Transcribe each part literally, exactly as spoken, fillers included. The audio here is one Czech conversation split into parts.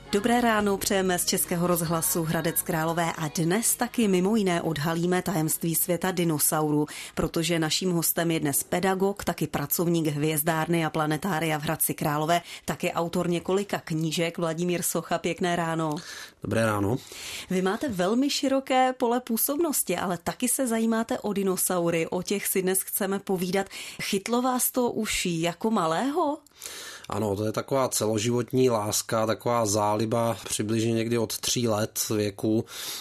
Dobré ráno přejeme z Českého rozhlasu Hradec Králové a dnes taky mimo jiné odhalíme tajemství světa dinosaurů, protože naším hostem je dnes pedagog, taky pracovník hvězdárny a planetária v Hradci Králové, taky autor několika knížek Vladimír Socha. Pěkné ráno. Dobré ráno. Vy máte velmi široké pole působnosti, ale taky se zajímáte o dinosaury, o těch si dnes chceme povídat. Chytlo vás to už jako malého? Ano, to je taková celoživotní láska, taková záliba přibližně někdy od tří let věku,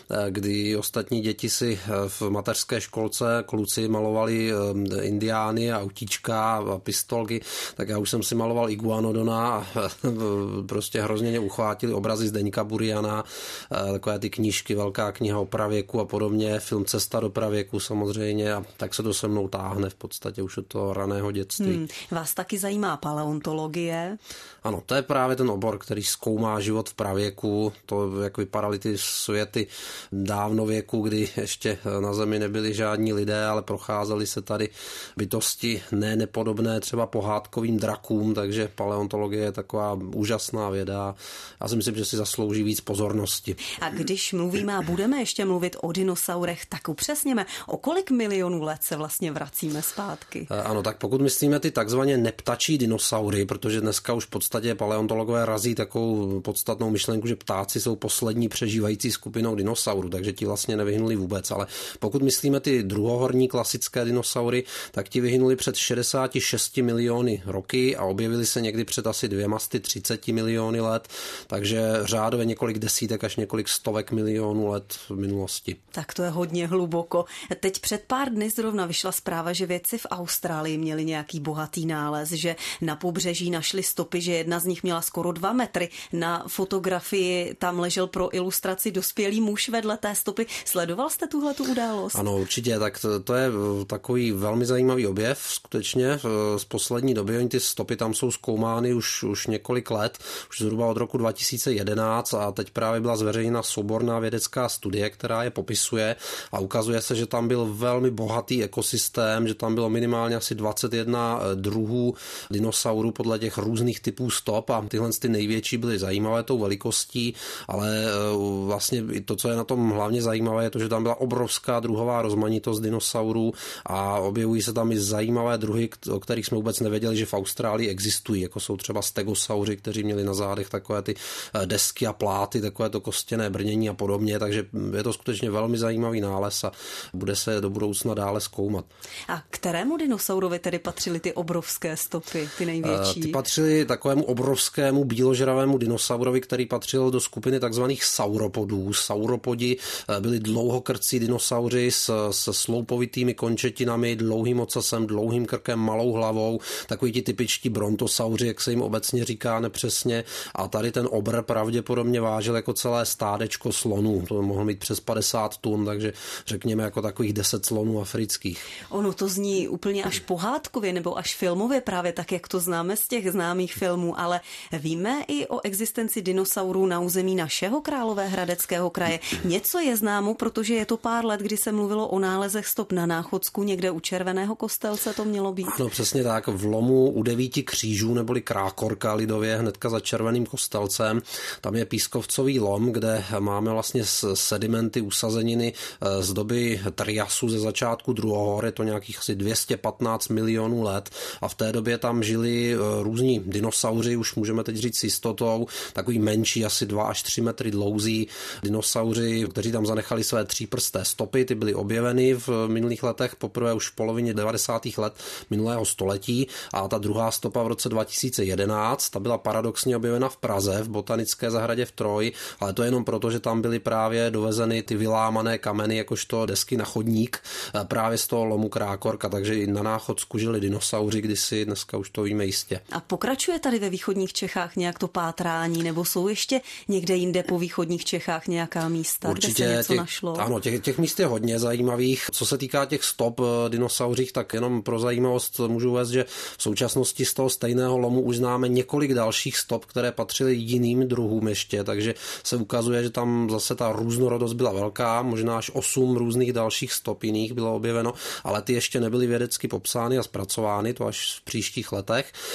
kdy ostatní děti si v mateřské školce kluci malovali indiány, autíčka a pistolky, tak já už jsem si maloval iguanodona a prostě hrozně mě uchvátili obrazy Zdeňka Buriana, takové ty knížky, Velká kniha o pravěku a podobně, film Cesta do pravěku samozřejmě, a tak se to se mnou táhne v podstatě už od toho raného dětství. Hmm, vás taky zajímá paleontologie? Ano, to je právě ten obor, který zkoumá život v pravěku, to, jak vypadaly ty světy dávno věku, kdy ještě na Zemi nebyli žádní lidé, ale procházely se tady bytosti ne nepodobné třeba pohádkovým drakům, takže paleontologie je taková úžasná věda. Já si myslím, že si zaslouží víc pozornosti. A když mluvíme a budeme ještě mluvit o dinosaurech, tak upřesněme, o kolik milionů let se vlastně vracíme zpátky? Ano, tak pokud myslíme ty takzvaně neptačí dinosaury, protože dneska už v podstatě paleontologové razí takovou podstatnou myšlenku, že ptáci jsou poslední přežívající skupinou dinosaurů, takže ti vlastně nevyhynuli vůbec. Ale pokud myslíme ty druhohorní klasické dinosaury, tak ti vyhynuli před šedesáti šesti miliony roky a objevili se někdy před asi dvěma sty třiceti miliony let, takže řádově několik desítek až několik stovek milionů let v minulosti. Tak to je hodně hluboko. Teď před pár dny zrovna vyšla zpráva, že vědci v Austrálii měli nějaký bohatý nález, že na pobřeží našli stopy, že jedna z nich měla skoro dva metry. Na fotografii tam ležel pro ilustraci dospělý muž vedle té stopy. Sledoval jste tuhle tu událost? Ano, určitě, tak to, to je takový velmi zajímavý objev, skutečně z poslední doby. Oni ty stopy tam jsou zkoumány už, už několik let, už zhruba od roku dva tisíce jedenáct a teď právě byla zveřejněna souborná vědecká studie, která je popisuje a ukazuje se, že tam byl velmi bohatý ekosystém, že tam bylo minimálně asi dvacet jedna druhů dinosaurů podle těch různých typů stop a tyhle ty největší byly zajímavé tou velikostí, ale vlastně to, co je na tom hlavně zajímavé, je to, že tam byla obrovská druhová rozmanitost dinosaurů a objevují se tam i zajímavé druhy, o kterých jsme vůbec nevěděli, že v Austrálii existují, jako jsou třeba stegosauři, kteří měli na zádech takové ty desky a pláty, takové to kostěné brnění a podobně, takže je to skutečně velmi zajímavý nález a bude se do budoucna dále zkoumat. A kterému dinosaurovi tedy patřily ty obrovské stopy, ty největší? Ty patřily takovému obrovskému bíložravému dinosaurovi, který patřil do skupiny takzvaných sauropodů. Sauropodi byli dlouhokrcí dinosauři s, s sloupovitými končetinami, dlouhým ocasem, dlouhým krkem, malou hlavou, takový ti typičtí brontosauři, jak se jim obecně říká nepřesně. A tady ten obr pravděpodobně vážil jako celé stádečko slonů. To mohl mít přes padesát tun, takže řekněme jako takových deset slonů afrických. Ono to zní úplně až pohádkově nebo až filmově, právě tak, jak to známe z těch známých filmů, ale víme i o existenci dinosaurů na území našeho Královéhradeckého kraje. Něco je známo, protože je to pár let, kdy se mluvilo o nálezech stop na Náchodsku, někde u Červeného Kostelce to mělo být. No přesně tak, v lomu u devíti křížů, neboli Krákorka lidově, hnedka za Červeným Kostelcem. Tam je pískovcový lom, kde máme vlastně sedimenty usazeniny z doby Triasu ze začátku druhohor, je to nějakých asi dvě stě patnáct milionů let a v té době tam žili různí dinosauři, už můžeme teď říct s jistotou, takový menší, asi dva až tři metry dlouzí dinosauři, kteří tam zanechali své tříprsté stopy, ty byly objeveny v minulých letech, poprvé už v polovině devadesátých let minulého století a ta druhá stopa v roce dva tisíce jedenáct, ta byla paradoxně objevena v Praze, v botanické zahradě v Troji, ale to jenom proto, že tam byly právě dovezeny ty vylámané kameny, jakožto desky na chodník, právě z toho lomu Krákorka, takže i na Náchodsku žili dinosauři kdysi, dneska už to víme jistě. A pokračuje tady ve východních Čechách nějak to pátrání, nebo jsou ještě někde jinde po východních Čechách nějaká místa, určitě, kde se něco těch, našlo? Ano, těch, těch míst je hodně zajímavých. Co se týká těch stop dinosauřích, tak jenom pro zajímavost můžu uvést, že v současnosti z toho stejného lomu už známe několik dalších stop, které patřily jiným druhům ještě, takže se ukazuje, že tam zase ta různorodost byla velká, možná až osm různých dalších stop jiných bylo objeveno, ale ty ještě nebyly vědecky popsány a zpracovány, to až v příštích letech. No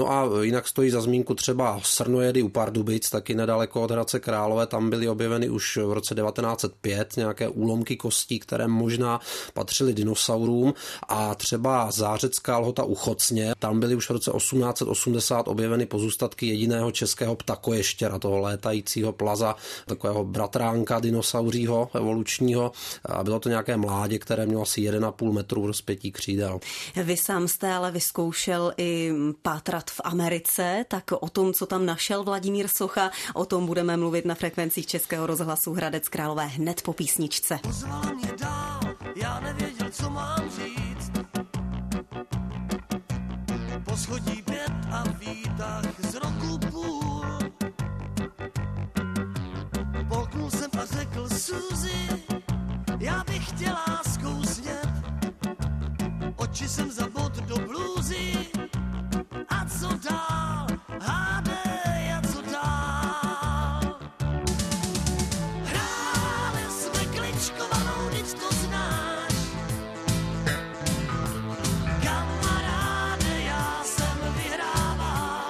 No a jinak stojí za zmínku třeba srnojedy u Pardubic, taky nedaleko od Hradce Králové, tam byly objeveny už v roce devatenáct set pět nějaké úlomky kostí, které možná patřily dinosaurům, a třeba zářecká lhota u Chocně, tam byly už v roce osmnáct set osmdesát objeveny pozůstatky jediného českého ptakoještěra, toho létajícího plaza, takového bratránka dinosauřího evolučního, a bylo to nějaké mládě, které mělo asi jeden a půl metru rozpětí křídel. Vy sám jste ale vyzkoušel i pátrat v Americe, tak o tom, co tam našel Vladimír Socha, o tom budeme mluvit na frekvencích Českého rozhlasu Hradec Králové hned po písničce. Pozvala mě dál, já nevěděl, co mám říct. Poschodí pět a výtah z roku půl. Polknul jsem a řekl Suzy, já bych chtěla zkousnět. Oči jsem zabod do blůzy. A co dál? Hádej, a co dál? Hráli jsme kličkovanou, vždyť to znáš. Kamaráde, já jsem vyhrával.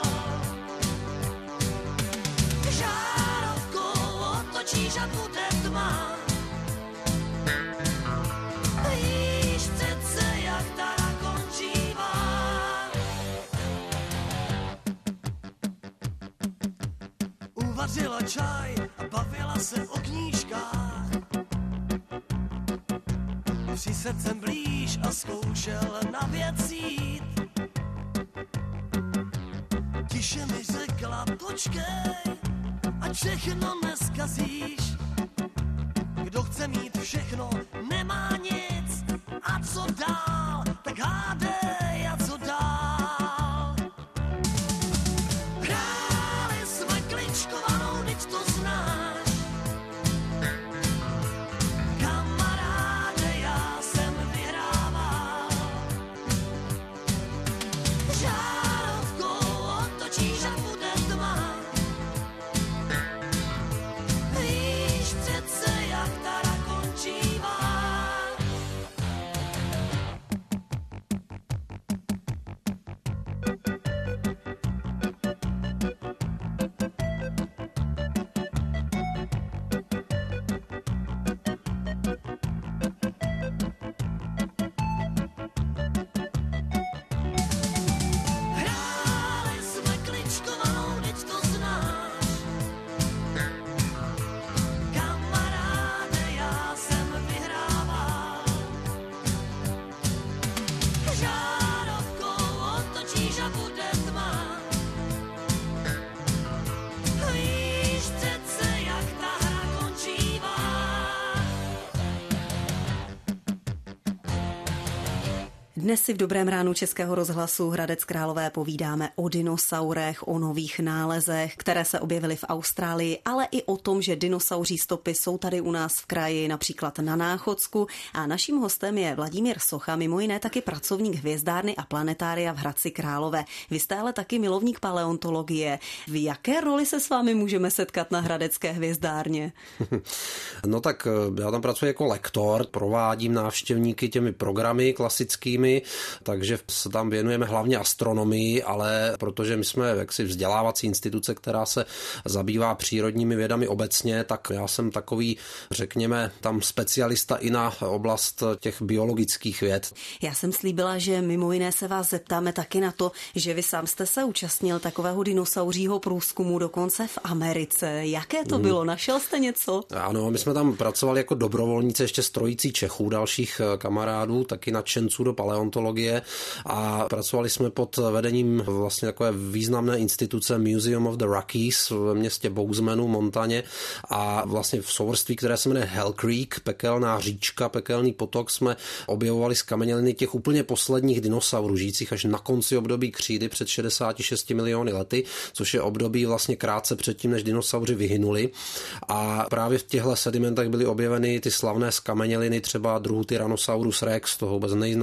Žárovkou otočíš a bude tma. Víš přece, jak ta končívá. Uvařila čaj a bavila se o knížkách. Při srdcem blíž a zkoušel na věc jít. Tiše mi řekla, počkej, ať všechno neskazíš. Kdo chce mít všechno, nemá nic. A co dál, tak hádej, a co dál? Hráli jsme kličkovanou, vždyť to znáš. Kamaráde, já jsem vyhrával. Žárovkou otočíš a bude tma. Víš přece, jak ta končívá. Hráli jsme kličkovanou, vždyť to znáš. Kamaráde, já jsem vyhrával. Žárovkou otočíš a bude tma. Víš přece, jak ta hra končívá. Dnes si v Dobrém ránu Českého rozhlasu Hradec Králové povídáme o dinosaurech, o nových nálezech, které se objevily v Austrálii, ale i o tom, že dinosauří stopy jsou tady u nás v kraji, například na Náchodsku. A naším hostem je Vladimír Socha, mimo jiné taky pracovník hvězdárny a planetária v Hradci Králové. Vy jste ale taky milovník paleontologie. V jaké roli se s vámi můžeme setkat na Hradecké hvězdárně? No tak já tam pracuji jako lektor, provádím návštěvníky těmi programy klasickými, takže se tam věnujeme hlavně astronomii, ale protože my jsme jaksi vzdělávací instituce, která se zabývá přírodními vědami obecně, tak já jsem takový, řekněme, tam specialista i na oblast těch biologických věd. Já jsem slíbila, že mimo jiné se vás zeptáme taky na to, že vy sám jste se účastnil takového dinosauřího průzkumu dokonce v Americe. Jaké to bylo? Našel jste něco? Ano, my jsme tam pracovali jako dobrovolníci ještě s trojicí Čechů, dalších kamarádů, taky nadšenců do paleontologie, a pracovali jsme pod vedením vlastně takové významné instituce Museum of the Rockies v městě Bozeman, Montaně, a vlastně v souvrství, které se jmenuje Hell Creek, pekelná říčka, pekelný potok, jsme objevovali zkameněliny těch úplně posledních dinosaurů, žijících až na konci období křídy před šedesáti šesti miliony lety, což je období vlastně krátce předtím, než dinosauři vyhynuli. A právě v těchto sedimentech byly objeveny ty slavné zkameněliny třeba druhu Tyrannosaurus rex, toho vůbec nejznámějšího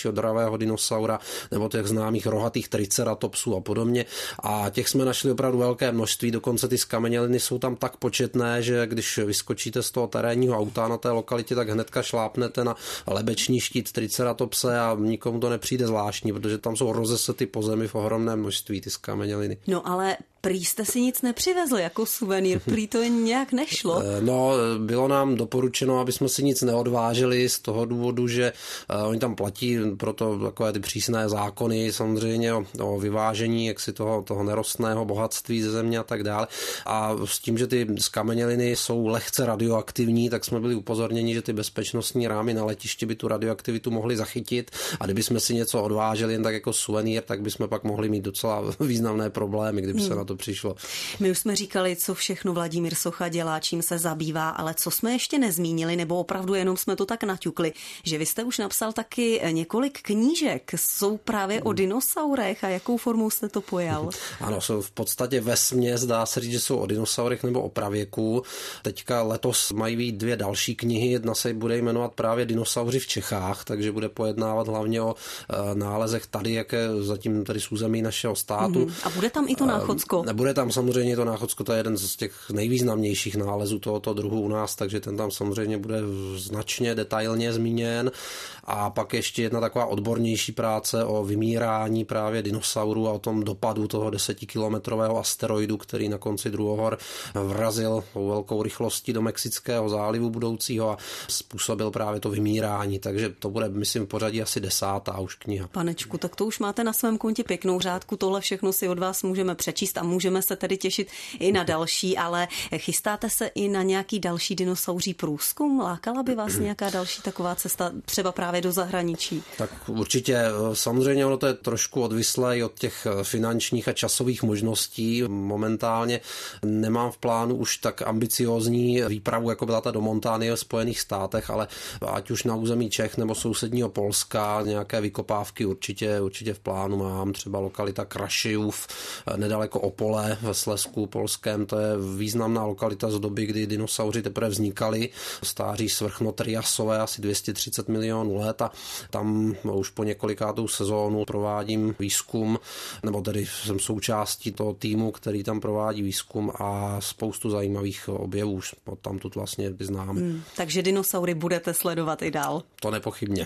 největšího dravého dinosaura, nebo těch známých rohatých triceratopsů a podobně. A těch jsme našli opravdu velké množství, dokonce ty skameněliny jsou tam tak početné, že když vyskočíte z toho terénního auta na té lokalitě, tak hnedka šlápnete na lebeční štít triceratopse a nikomu to nepřijde zvláštní, protože tam jsou rozesety po zemi v ohromném množství ty skameněliny. No ale prý jste si nic nepřivezl jako suvenýr, prý to nějak nešlo. No, bylo nám doporučeno, aby jsme si nic neodváželi z toho důvodu, že uh, oni tam platí proto takové ty přísné zákony, samozřejmě o, o vyvážení jaksi toho, toho nerostného bohatství ze země a tak dále. A s tím, že ty skameněliny jsou lehce radioaktivní, tak jsme byli upozorněni, že ty bezpečnostní rámy na letišti by tu radioaktivitu mohly zachytit a kdyby jsme si něco odváželi jen tak jako suvenýr, tak bychom pak mohli mít docela významné problémy, kdyby se hmm. na to přišlo. My už jsme říkali, co všechno Vladimír Socha dělá, čím se zabývá, ale co jsme ještě nezmínili, nebo opravdu jenom jsme to tak naťukli, že vy jste už napsal taky několik knížek, jsou právě o dinosaurech a jakou formou jste to pojal? Ano, jsou v podstatě vesměs, dá se říct, že jsou o dinosaurech nebo o pravěku. Teďka letos mají být dvě další knihy, jedna se bude jmenovat právě Dinosauři v Čechách, takže bude pojednávat hlavně o nálezech tady, jaké zatím tady z území našeho státu. Mm-hmm. A bude tam i to Náchodsko? Nebude tam samozřejmě to Náchodsko, to je jeden z těch nejvýznamnějších nálezů tohoto druhu u nás, takže ten tam samozřejmě bude značně detailně zmíněn. A pak ještě jedna taková odbornější práce o vymírání právě dinosaurů a o tom dopadu toho desetikilometrového asteroidu, který na konci druhohor vrazil velkou rychlostí do Mexického zálivu budoucího a způsobil právě to vymírání. Takže to bude, myslím, v pořadí asi desátá už kniha. Panečku, tak to už máte na svém kontě pěknou řádku, tohle všechno si od vás můžeme přečíst a můžeme se tedy těšit i na další, ale chystáte se i na nějaký další dinosauří průzkum? Lákala by vás nějaká další taková cesta, třeba právě do zahraničí? Tak určitě, samozřejmě ono to je trošku odvislé od těch finančních a časových možností. Momentálně nemám v plánu už tak ambiciózní výpravu, jako byla ta do Montánie v Spojených státech, ale ať už na území Čech nebo sousedního Polska, nějaké vykopávky určitě, určitě v plánu mám. Třeba lokalita Krašijův, nedaleko Opole ve Slezsku polském, to je významná lokalita z doby, kdy dinosauři teprve vznikaly, stáří svrchnotriasové asi dvě stě třicet milionů let a tam už po několikátou sezónu provádím výzkum, nebo tedy jsem součástí toho týmu, který tam provádí výzkum a spoustu zajímavých objevů už tamtud vlastně známe. Hmm, takže dinosaury budete sledovat i dál. To nepochybně.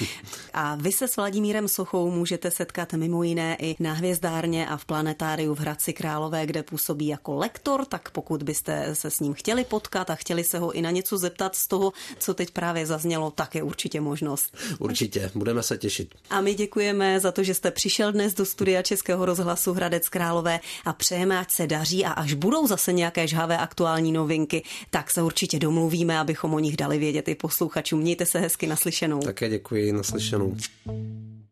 A vy se s Vladimírem Sochou můžete setkat mimo jiné i na Hvězdárně a v planetáriu v Hradci Králové, kde působí jako lektor, tak pokud byste se s ním chtěli potkat a chtěli se ho i na něco zeptat z toho, co teď právě zaznělo, tak je určitě možnost. Určitě, budeme se těšit. A my děkujeme za to, že jste přišel dnes do studia Českého rozhlasu Hradec Králové a přejeme, ať se daří a až budou zase nějaké žhavé aktuální novinky, tak se určitě domluvíme, abychom o nich dali vědět i posluchačům. Mějte se hezky, naslyšenou. Také děkuji, naslyšenou.